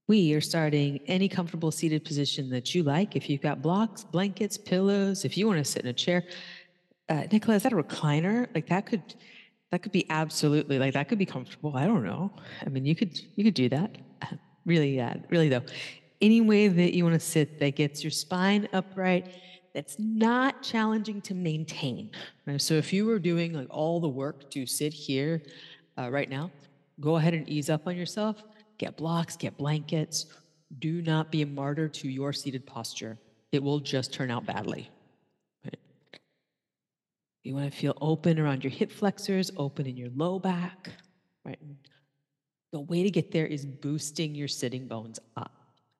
We are starting any comfortable seated position that you like. If you've got blocks, blankets, pillows, if you want to sit in a chair, Nicola, is that a recliner? Like that could be absolutely like that could be comfortable. I don't know. I mean, you could do that. Really, really though. Any way that you want to sit that gets your spine upright, that's not challenging to maintain. Right? So if you were doing like all the work to sit here right now, go ahead and ease up on yourself. Get blocks, get blankets. Do not be a martyr to your seated posture. It will just turn out badly. Right? You want to feel open around your hip flexors, open in your low back. Right? The way to get there is boosting your sitting bones up.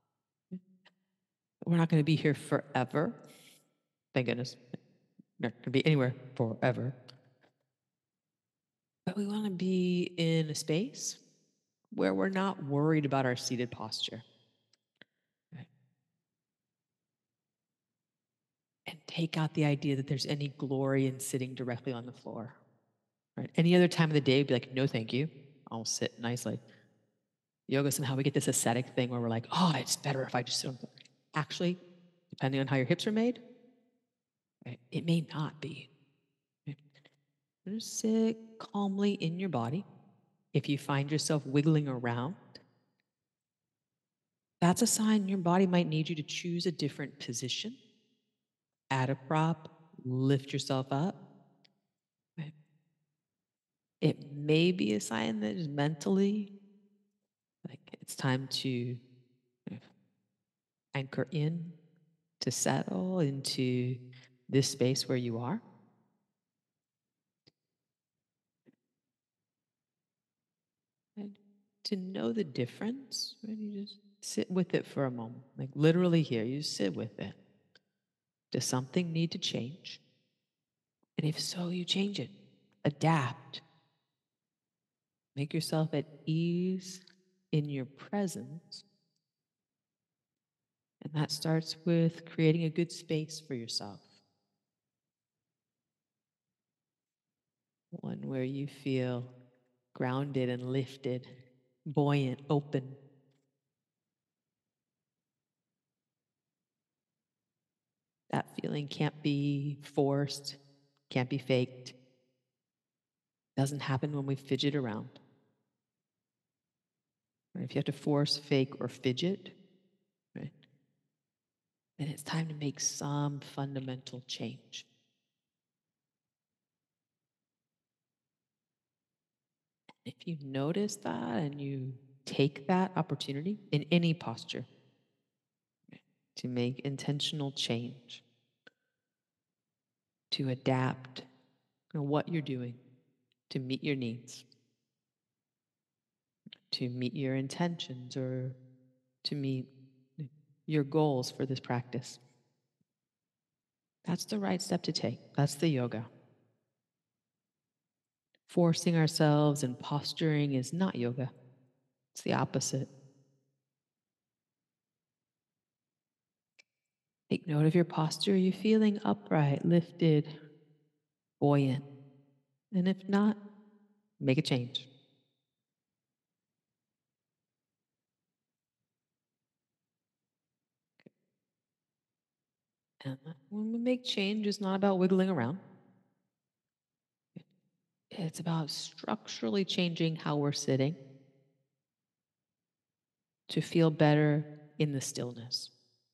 We're not going to be here forever. Thank goodness. We're not going to be anywhere forever. But we want to be in a space where we're not worried about our seated posture. Right? And take out the idea that there's any glory in sitting directly on the floor. Right? Any other time of the day, be like, no, thank you. I'll sit nicely. Yoga, somehow we get this aesthetic thing where we're like, oh, it's better if I just sit on the floor. Actually, depending on how your hips are made, right, it may not be. Right? Just sit calmly in your body. If you find yourself wiggling around, that's a sign your body might need you to choose a different position, add a prop, lift yourself up. Right? It may be a sign that is mentally like it's time to anchor in, to settle into this space where you are. And to know the difference, right, you just sit with it for a moment. Like literally here, you sit with it. Does something need to change? And if so, you change it. Adapt. Make yourself at ease in your presence. And that starts with creating a good space for yourself. One where you feel grounded and lifted, buoyant, open. That feeling can't be forced, can't be faked. Doesn't happen when we fidget around. Right? If you have to force, fake, or fidget, right, then it's time to make some fundamental change. If you notice that and you take that opportunity in any posture, right, to make intentional change, to adapt what you're doing to meet your needs, to meet your intentions, or to meet your goals for this practice. That's the right step to take. That's the yoga. Forcing ourselves and posturing is not yoga. It's the opposite. Take note of your posture. Are you feeling upright, lifted, buoyant? And if not, make a change. And when we make change, it's not about wiggling around. It's about structurally changing how we're sitting to feel better in the stillness.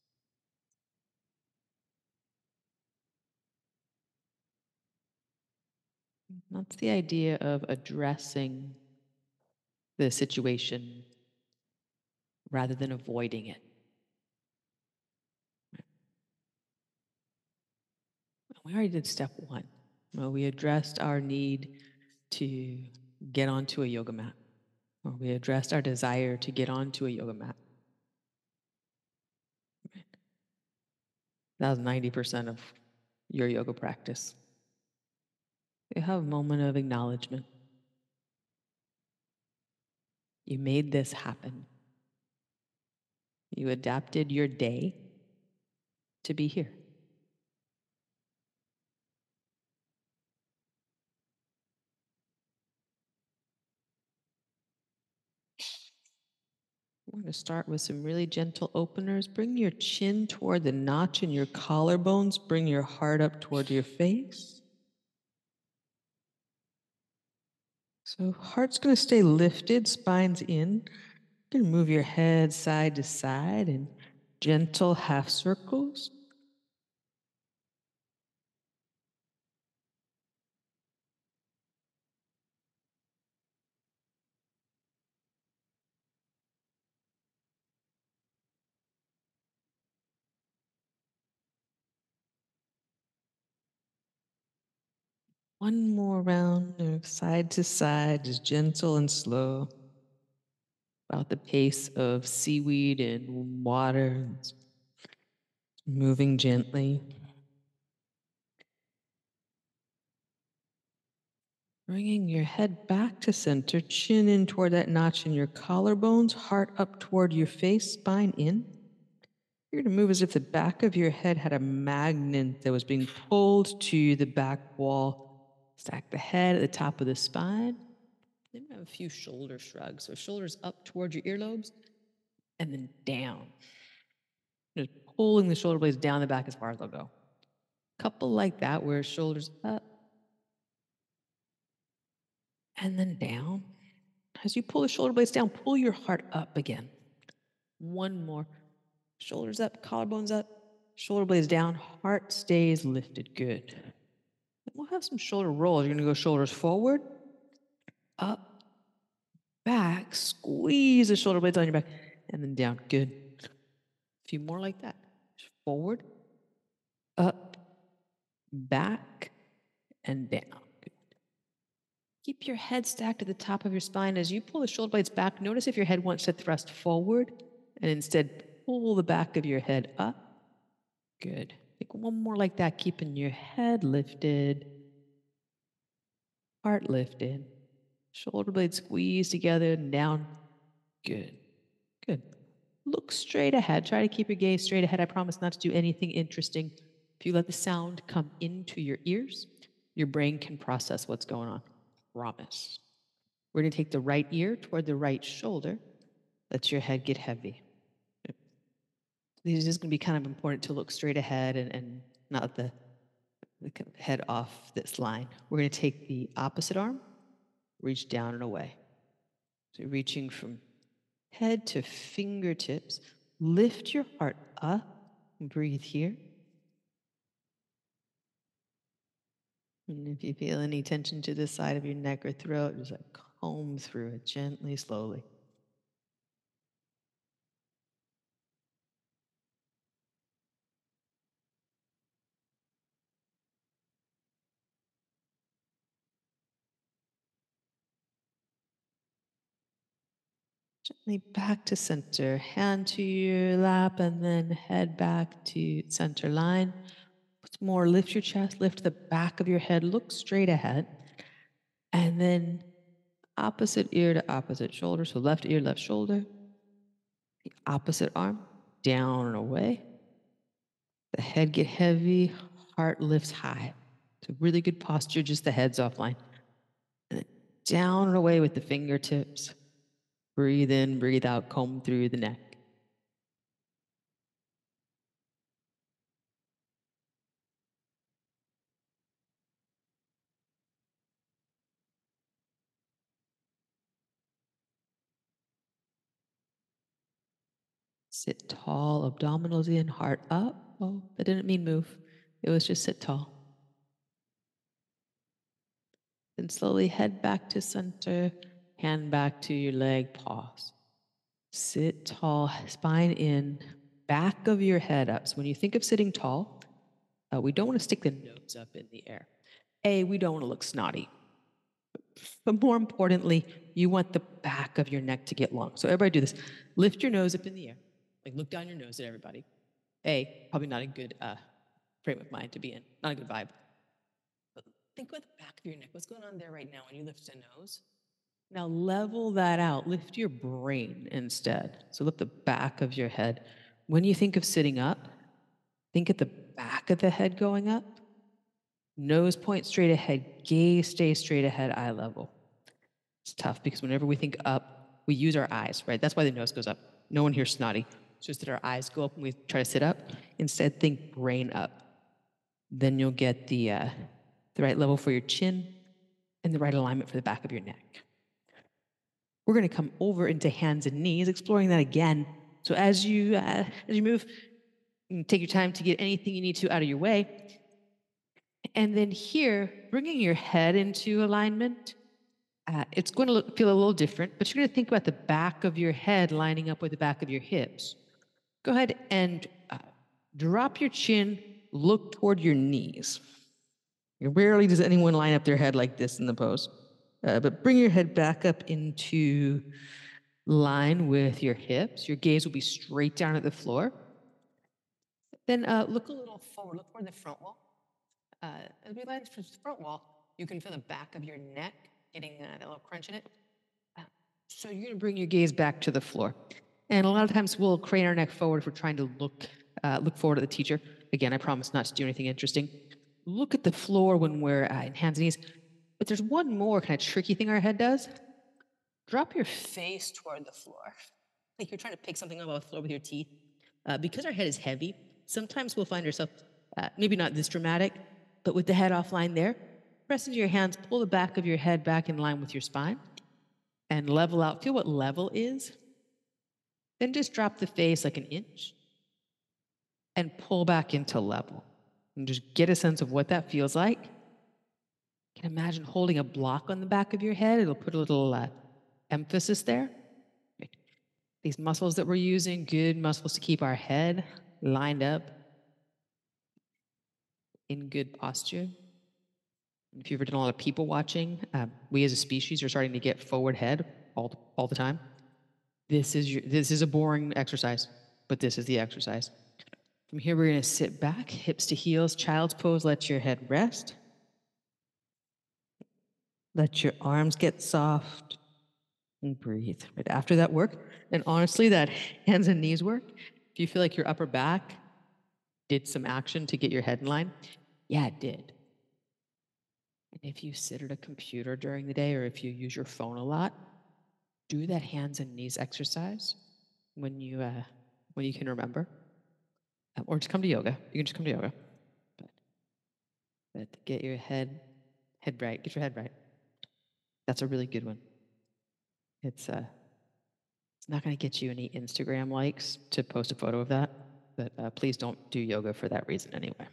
That's the idea of addressing the situation rather than avoiding it. We already did step one. Well, we addressed our need to get onto a yoga mat, or we addressed our desire to get onto a yoga mat. That was 90% of your yoga practice. You have a moment of acknowledgement. You made this happen. You adapted your day to be here. We're going to start with some really gentle openers. Bring your chin toward the notch in your collarbones. Bring your heart up toward your face. So heart's going to stay lifted, spine's in. You're going to move your head side to side in gentle half circles. One more round of side to side, just gentle and slow, about the pace of seaweed in water, moving gently. Bringing your head back to center, chin in toward that notch in your collarbones, heart up toward your face, spine in. You're going to move as if the back of your head had a magnet that was being pulled to the back wall. Stack the head at the top of the spine. Then we have a few shoulder shrugs. So shoulders up toward your earlobes and then down. Just pulling the shoulder blades down the back as far as they'll go. Couple like that where shoulders up and then down. As you pull the shoulder blades down, pull your heart up again. One more. Shoulders up, collarbones up, shoulder blades down, heart stays lifted. Good. We'll have some shoulder rolls. You're going to go shoulders forward, up, back, squeeze the shoulder blades on your back, and then down. Good. A few more like that. Forward, up, back, and down. Good. Keep your head stacked at the top of your spine. As you pull the shoulder blades back, notice if your head wants to thrust forward, and instead pull the back of your head up. Good. Take one more like that, keeping your head lifted, heart lifted, shoulder blades squeezed together and down. Good. Good. Look straight ahead. Try to keep your gaze straight ahead. I promise not to do anything interesting. If you let the sound come into your ears, your brain can process what's going on. Promise. We're going to take the right ear toward the right shoulder. Let your head get heavy. This is going to be kind of important to look straight ahead and not let the head off this line. We're going to take the opposite arm, reach down and away. So reaching from head to fingertips, lift your heart up, breathe here. And if you feel any tension to the side of your neck or throat, just like comb through it gently, slowly. Gently back to center, hand to your lap, and then head back to center line. Once more, lift your chest, lift the back of your head, look straight ahead. And then opposite ear to opposite shoulder. So left ear, left shoulder. The opposite arm, down and away. The head get heavy, heart lifts high. It's a really good posture, just the head's offline. And then down and away with the fingertips. Breathe in, breathe out, comb through the neck. Sit tall, abdominals in, heart up. Oh, that didn't mean move. It was just sit tall. Then slowly head back to center, hand back to your leg, pause. Sit tall, spine in, back of your head up. So when you think of sitting tall, we don't want to stick the nose up in the air. We don't want to look snotty. But more importantly, you want the back of your neck to get long. So everybody do this. Lift your nose up in the air. Like look down your nose at everybody. Probably not a good frame of mind to be in. Not a good vibe. But think about the back of your neck. What's going on there right now when you lift the nose? Now level that out. Lift your brain instead. So lift the back of your head. When you think of sitting up, think at the back of the head going up. Nose point straight ahead. Gaze stay straight ahead, eye level. It's tough because whenever we think up, we use our eyes, right? That's why the nose goes up. No one here snotty. It's just that our eyes go up when we try to sit up. Instead, think brain up. Then you'll get the right level for your chin and the right alignment for the back of your neck. We're going to come over into hands and knees, exploring that again. So as you move, you take your time to get anything you need to out of your way. And then here, bringing your head into alignment, it's going to feel a little different, but you're going to think about the back of your head lining up with the back of your hips. Go ahead and drop your chin, look toward your knees. Rarely does anyone line up their head like this in the pose. But bring your head back up into line with your hips. Your gaze will be straight down at the floor. Then look a little forward, look toward the front wall. As we line towards the front wall, you can feel the back of your neck getting a little crunch in it. So you're going to bring your gaze back to the floor. And a lot of times we'll crane our neck forward if we're trying to look forward at the teacher. Again, I promise not to do anything interesting. Look at the floor when we're in hands and knees. But there's one more kind of tricky thing our head does. Drop your face toward the floor. Like you're trying to pick something up off the floor with your teeth. Because our head is heavy, sometimes we'll find ourselves, maybe not this dramatic, but with the head offline there, press into your hands, pull the back of your head back in line with your spine, and level out. Feel what level is. Then just drop the face like an inch and pull back into level. And just get a sense of what that feels like. You can imagine holding a block on the back of your head. It'll put a little emphasis there. These muscles that we're using, good muscles to keep our head lined up in good posture. If you've ever done a lot of people watching, we as a species are starting to get forward head all the time. This is a boring exercise, but this is the exercise. From here, we're going to sit back, hips to heels, child's pose. Let your head rest. Let your arms get soft and breathe. Right after that work, and honestly, that hands and knees work, if you feel like your upper back did some action to get your head in line, yeah, it did. And if you sit at a computer during the day or if you use your phone a lot, do that hands and knees exercise when you can remember. Or just come to yoga. You can just come to yoga. But get your head right. Get your head right. That's a really good one. It's not going to get you any Instagram likes to post a photo of that, but please don't do yoga for that reason anyway.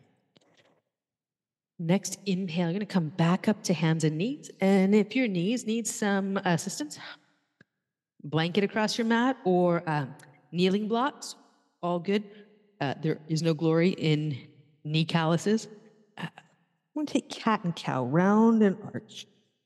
Next inhale, you're going to come back up to hands and knees. And if your knees need some assistance, blanket across your mat or kneeling blocks, all good. There is no glory in knee calluses. I'm going to take cat and cow, round and arch.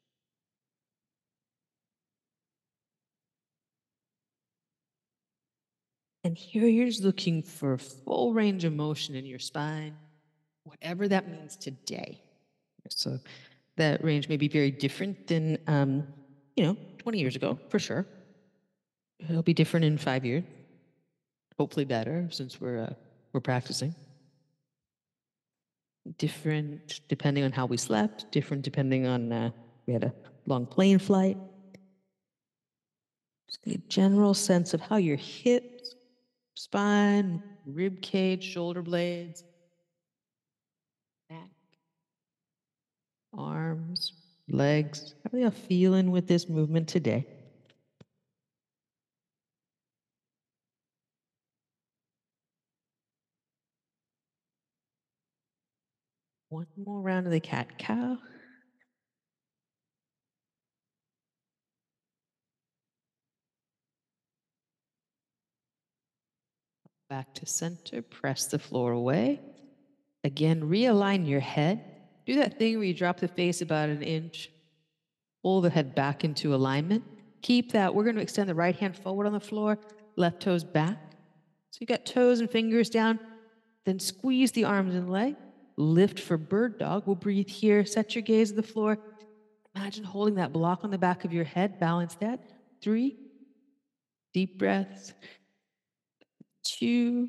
And here you're just looking for full range of motion in your spine, whatever that means today. So that range may be very different than, 20 years ago, for sure. It'll be different in 5 years. Hopefully better, since we're practicing. Different depending on how we slept, different depending on we had a long plane flight. Just get a general sense of how your hips, spine, rib cage, shoulder blades, back, arms, legs, how are they all feeling with this movement today? One more round of the cat-cow. Back to center, press the floor away. Again, realign your head. Do that thing where you drop the face about an inch, pull the head back into alignment. Keep that. We're going to extend the right hand forward on the floor, left toes back. So you got toes and fingers down. Then squeeze the arms and leg. Lift for bird dog. We'll breathe here. Set your gaze to the floor. Imagine holding that block on the back of your head. Balance that. 3 deep breaths. 2.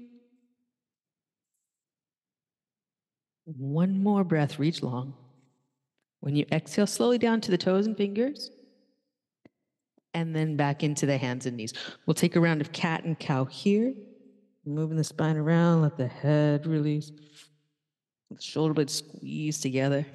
One more breath. Reach long. When you exhale, slowly down to the toes and fingers. and then back into the hands and knees. We'll take a round of cat and cow here. Moving the spine around, let the head release. The shoulder blades squeeze together.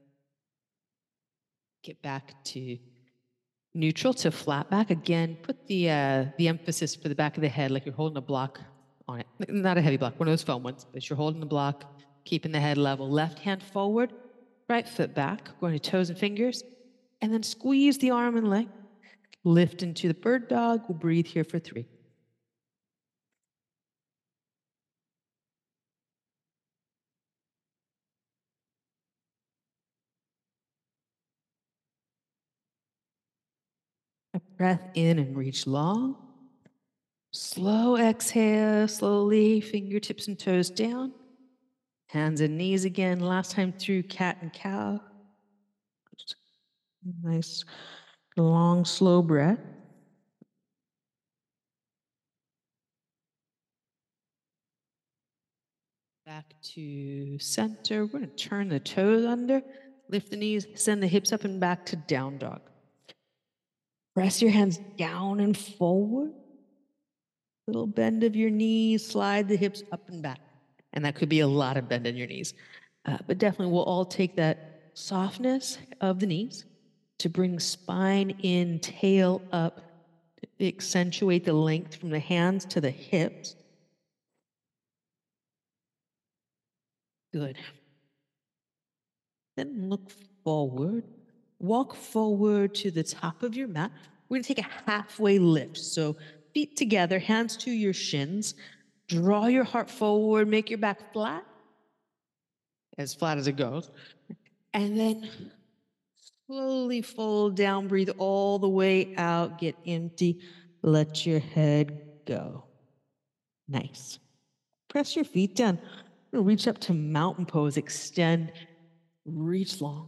Get back to neutral to flat back. Again, put the emphasis for the back of the head like you're holding a block on it. Not a heavy block, one of those foam ones, but you're holding the block, keeping the head level. Left hand forward, right foot back, going to toes and fingers, and then squeeze the arm and leg. Lift into the bird dog. We'll breathe here for 3. A breath in and reach long. Slow exhale, slowly, fingertips and toes down. Hands and knees again. Last time through cat and cow. Nice, long, slow breath. Back to center. We're going to turn the toes under, lift the knees, send the hips up and back to down dog. Press your hands down and forward. Little bend of your knees, slide the hips up and back. And that could be a lot of bend in your knees. But definitely we'll all take that softness of the knees to bring spine in, tail up, to accentuate the length from the hands to the hips. Good. Then look forward. Walk forward to the top of your mat. We're going to take a halfway lift. So feet together, hands to your shins. Draw your heart forward, make your back flat as it goes. And then slowly fold down, breathe all the way out, get empty, let your head go. Nice. Press your feet down. Reach up to mountain pose, extend, reach long.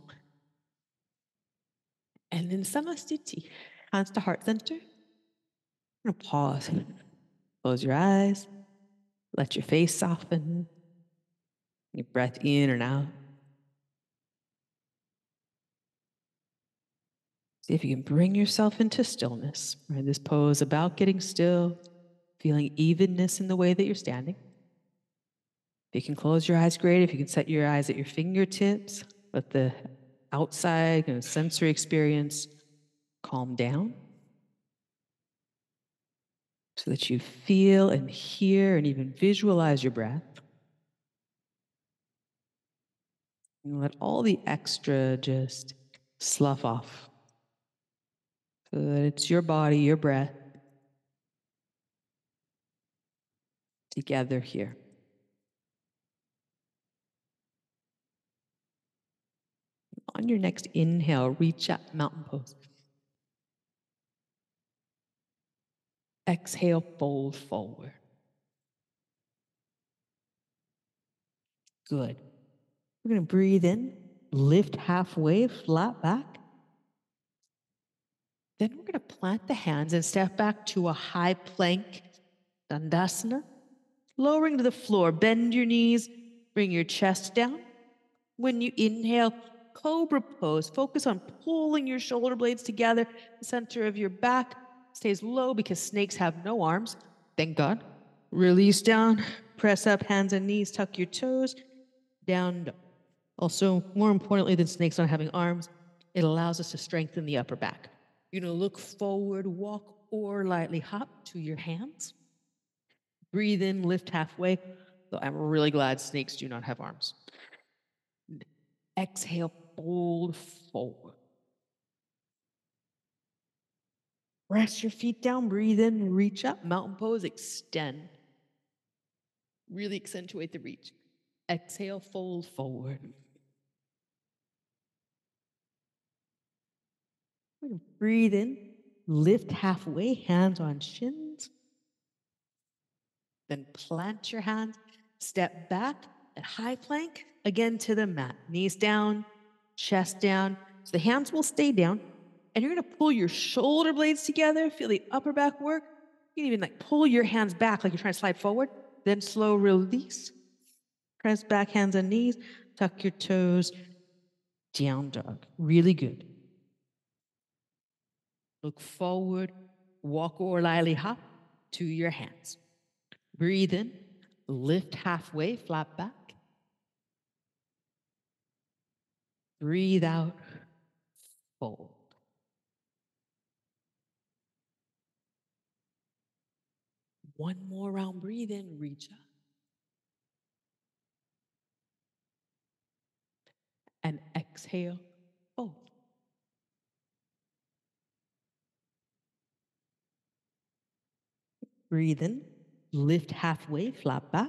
And then Samastiti, hands to heart center. I'm gonna pause. Close your eyes. Let your face soften. Your breath in and out. See if you can bring yourself into stillness. Right? This pose about getting still, feeling evenness in the way that you're standing. If you can close your eyes, great. If you can set your eyes at your fingertips, let the outside sensory experience calm down so that you feel and hear and even visualize your breath. And let all the extra just slough off so that it's your body, your breath together here. On your next inhale, reach up, mountain pose. Exhale, fold forward. Good. We're going to breathe in, lift halfway, flat back. Then we're going to plant the hands and step back to a high plank, Dandasana. Lowering to the floor, bend your knees, bring your chest down. When you inhale, cobra pose. Focus on pulling your shoulder blades together. The center of your back stays low because snakes have no arms. Thank God. Release down, press up, hands and knees, tuck your toes, down dog. Also, more importantly than snakes not having arms, it allows us to strengthen the upper back. You're going to look forward, walk, or lightly hop to your hands. Breathe in, lift halfway. So I'm really glad snakes do not have arms. Exhale, fold forward. Press your feet down, breathe in, reach up, mountain pose, extend. Really accentuate the reach. Exhale, fold forward. Breathe in, lift halfway, hands on shins. Then plant your hands, step back at high plank, again to the mat. Knees down, chest down. So the hands will stay down. And you're going to pull your shoulder blades together, feel the upper back work. You can even pull your hands back like you're trying to slide forward. Then slow release. Press back, hands and knees. Tuck your toes. Down dog. Really good. Look forward, walk or lightly hop to your hands. Breathe in, lift halfway, flat back. Breathe out, fold. One more round, breathe in, reach up. And exhale, fold. Breathe in, lift halfway, flat back.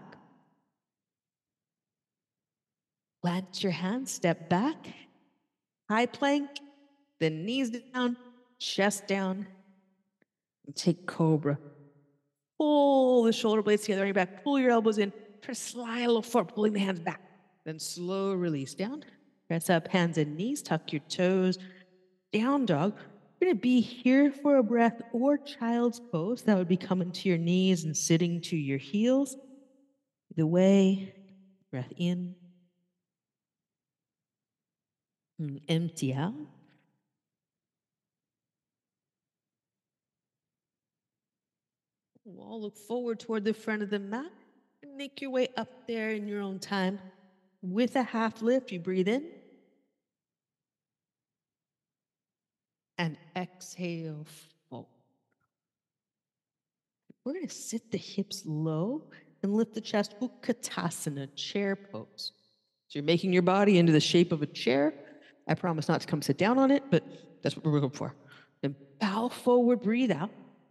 Plant your hands, step back, high plank, then knees down, chest down, and take cobra. Pull the shoulder blades together on your back, pull your elbows in, try to slide a little forward, pulling the hands back. Then slow release down. Press up, hands and knees, tuck your toes, down dog. You're gonna be here for a breath or child's pose. That would be coming to your knees and sitting to your heels. Either way, breath in, and empty out. All look forward toward the front of the mat and make your way up there in your own time. With a half lift, you breathe in and exhale, fold. We're going to sit the hips low and lift the chest, Utkatasana, chair pose. So you're making your body into the shape of a chair. I promise not to come sit down on it, but that's what we're looking for. Then bow forward, breathe out.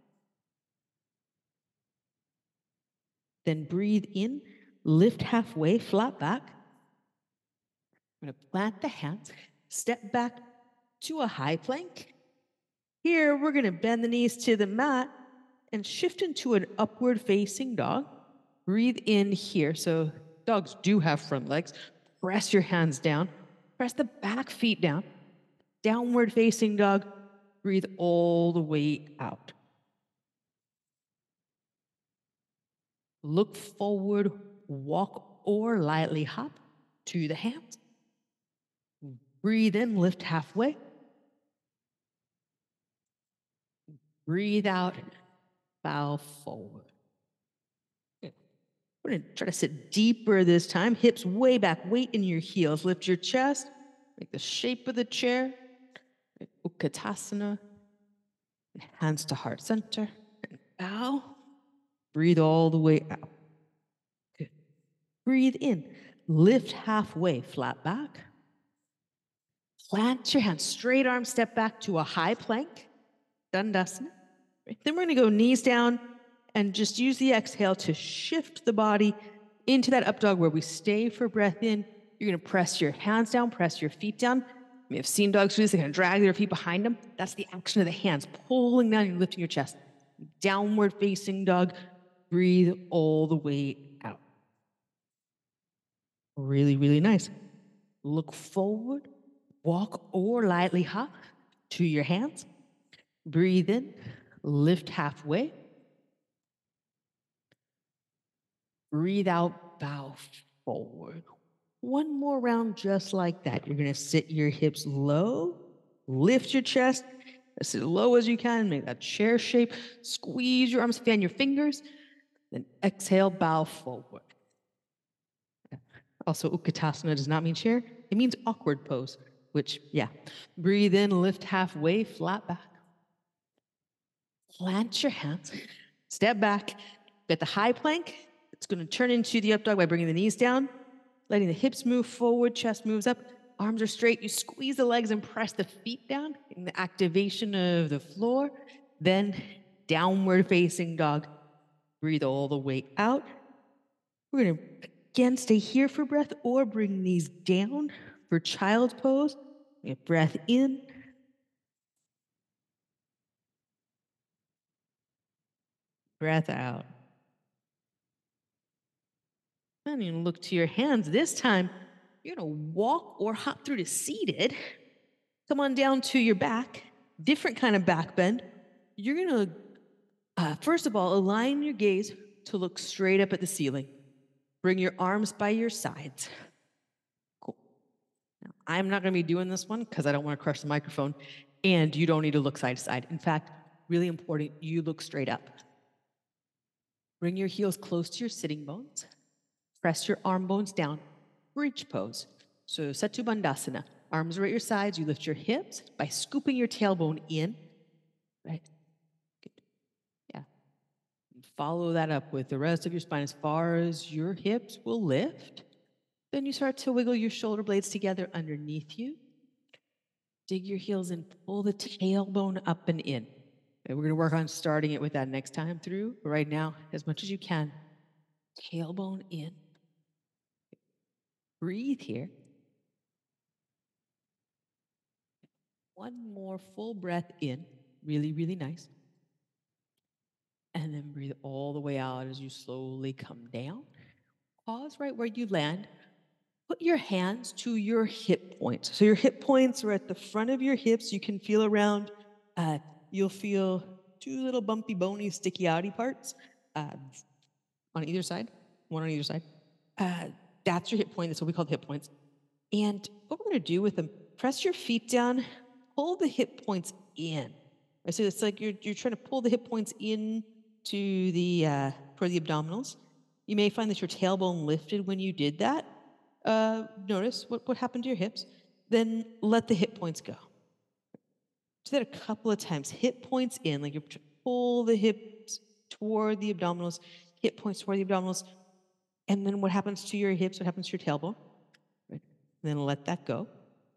Then breathe in, lift halfway, flat back. I'm going to plant the hands, step back to a high plank. Here, we're going to bend the knees to the mat and shift into an upward facing dog. Breathe in here. So dogs do have front legs. Press your hands down. Press the back feet down. Downward facing dog. Breathe all the way out. Look forward, walk or lightly hop to the hands. Breathe in, lift halfway. Breathe out, bow forward. We're going to try to sit deeper this time. Hips way back, weight in your heels. Lift your chest, make the shape of the chair. Utkatasana. Hands to heart center. And bow. Breathe all the way out. Good. Breathe in. Lift halfway, flat back. Plant your hands, straight arm, step back to a high plank. Dandasana. Then we're going to go knees down and just use the exhale to shift the body into that up dog where we stay for breath in. You're going to press your hands down, press your feet down. You may have seen dogs do this. They're going to drag their feet behind them. That's the action of the hands, pulling down and lifting your chest. Downward facing dog. Breathe all the way out. Really, really nice. Look forward, walk or lightly hop to your hands. Breathe in, lift halfway. Breathe out, bow forward. One more round just like that. You're going to sit your hips low, lift your chest, as low as you can, make that chair shape, squeeze your arms, fan your fingers, then exhale, bow forward. Also, Utkatasana does not mean chair, it means awkward pose, which, yeah. Breathe in, lift halfway, flat back. Plant your hands, step back, get the high plank. It's going to turn into the up dog by bringing the knees down, letting the hips move forward, chest moves up, arms are straight. You squeeze the legs and press the feet down, getting the activation of the floor. Then downward facing dog. Breathe all the way out. We're going to again stay here for breath or bring knees down for child's pose. Get breath in. Breath out. Then you look to your hands. This time, you're going to walk or hop through to seated. Come on down to your back. Different kind of back bend. You're going to, first of all, align your gaze to look straight up at the ceiling. Bring your arms by your sides. Cool. Now, I'm not going to be doing this one because I don't want to crush the microphone. And you don't need to look side to side. In fact, really important, you look straight up. Bring your heels close to your sitting bones. Press your arm bones down. Bridge pose. So Setu Bandhasana. Arms are at your sides. You lift your hips by scooping your tailbone in. Right? Good. Yeah. And follow that up with the rest of your spine as far as your hips will lift. Then you start to wiggle your shoulder blades together underneath you. Dig your heels and pull the tailbone up and in. And we're going to work on starting it with that next time through. But right now, as much as you can, tailbone in. Breathe here. One more full breath in. Really, really nice. And then breathe all the way out as you slowly come down. Pause right where you land. Put your hands to your hip points. So your hip points are at the front of your hips. You can feel around. You'll feel two little bumpy, bony, sticky outy parts on either side. One on either side. That's your hip point. That's what we call the hip points. And what we're going to do with them, press your feet down, pull the hip points in. Right, so it's like you're trying to pull the hip points in to the toward the abdominals. You may find that your tailbone lifted when you did that. Notice what happened to your hips. Then let the hip points go. Do that a couple of times. Hip points in, like you pull the hips toward the abdominals, hip points toward the abdominals. And then what happens to your hips? What happens to your tailbone? Right. And then let that go.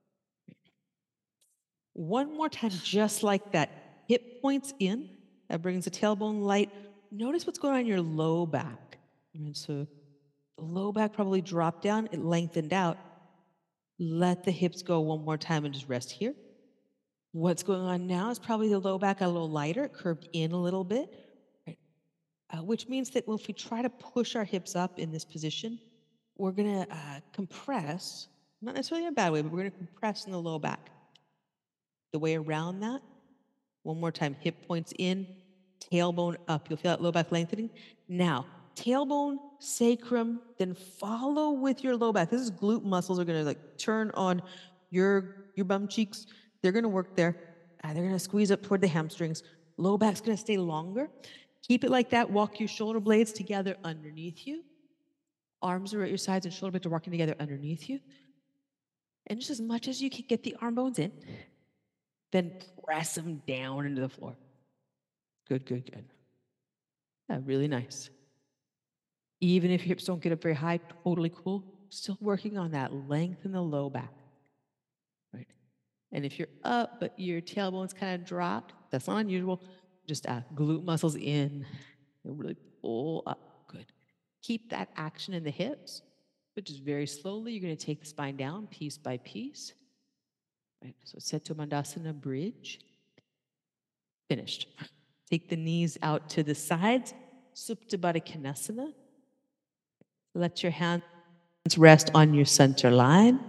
One more time, just like that. Hip points in. That brings the tailbone light. Notice what's going on in your low back. And so the low back probably dropped down. It lengthened out. Let the hips go one more time and just rest here. What's going on now is probably the low back a little lighter. It curved in a little bit. Right? Which means that if we try to push our hips up in this position, we're going to compress, not necessarily in a bad way, but we're going to compress in the low back. The way around that, one more time, hip points in, tailbone up. You'll feel that low back lengthening. Now, tailbone, sacrum, then follow with your low back. This is glute muscles are going to like turn on your bum cheeks. They're going to work there. They're going to squeeze up toward the hamstrings. Low back's going to stay longer. Keep it like that. Walk your shoulder blades together underneath you. Arms are at your sides and shoulder blades are walking together underneath you. And just as much as you can get the arm bones in, then press them down into the floor. Good, good, good. Yeah, really nice. Even if your hips don't get up very high, totally cool. Still working on that length in the low back. Right. And if you're up, but your tailbone's kind of dropped, that's not unusual. Just glute muscles in and really pull up. Good. Keep that action in the hips, but just very slowly, you're going to take the spine down piece by piece. Right. So Setu Bandhasana bridge. Finished. Take the knees out to the sides. Supta Baddha Konasana. Let your hands rest on your center line.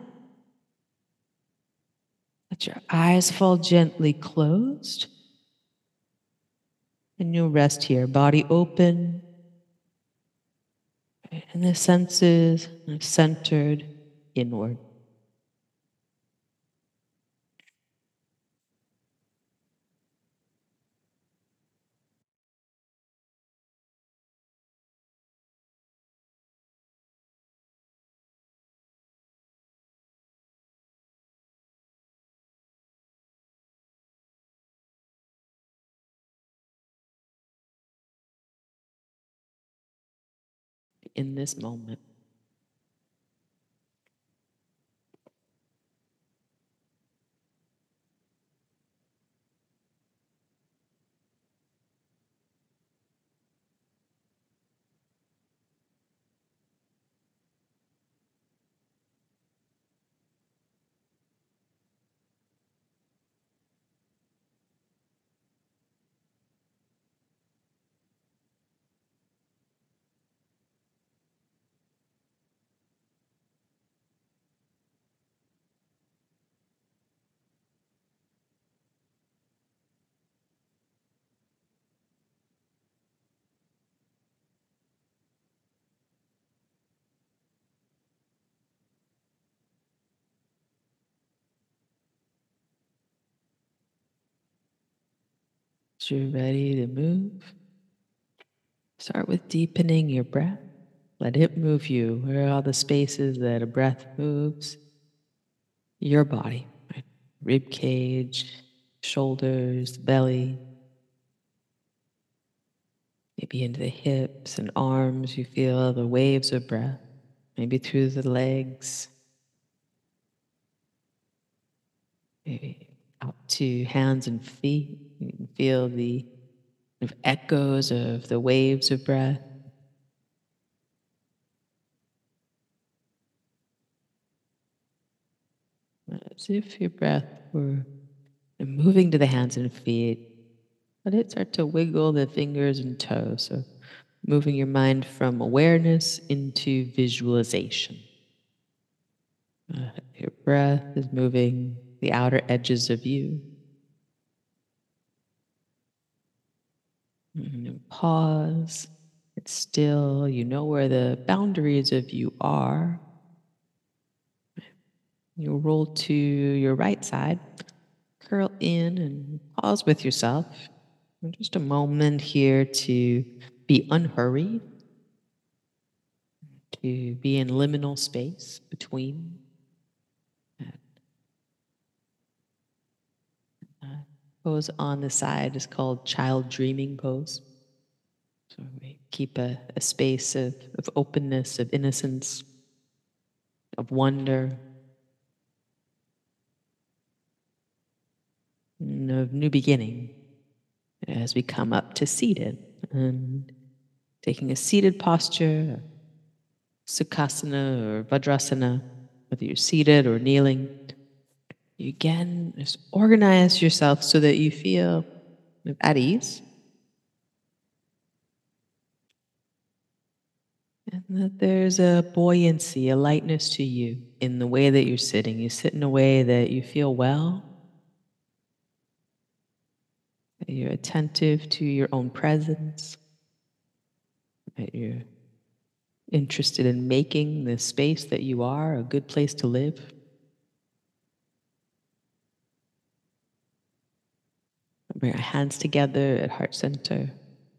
Let your eyes fall gently closed. And you'll rest here, body open. And the senses are centered inward. In this moment. As you're ready to move, start with deepening your breath. Let it move you. Where are all the spaces that a breath moves? Your body, right? Rib cage, shoulders, belly, maybe into the hips and arms. You feel the waves of breath, maybe through the legs, maybe out to hands and feet. You can feel the kind of echoes of the waves of breath. As if your breath were moving to the hands and feet. Let it start to wiggle the fingers and toes. So moving your mind from awareness into visualization. Your breath is moving the outer edges of you. Pause. It's still. You know where the boundaries of you are. You'll roll to your right side, curl in and pause with yourself. Just a moment here to be unhurried, to be in liminal space between. Pose on the side is called child dreaming pose. So we keep a space of openness, of innocence, of wonder, and of new beginning as we come up to seated. And taking a seated posture, Sukhasana or Vajrasana, whether you're seated or kneeling, you again just organize yourself so that you feel at ease. And that there's a buoyancy, a lightness to you in the way that you're sitting. You sit in a way that you feel well, that you're attentive to your own presence, that you're interested in making the space that you are a good place to live. Bring our hands together at heart center.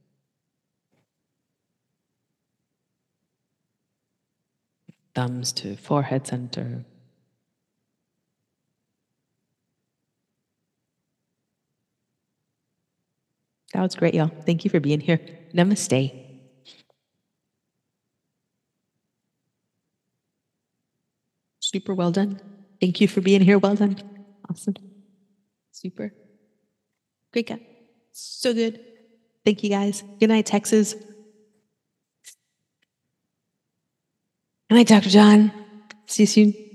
Thumbs to forehead center. That was great, y'all. Thank you for being here. Namaste. Super well done. Thank you for being here. Well done. Awesome. Super. Great guy. So good. Thank you guys. Good night, Texas. Good night, Dr. John. See you soon.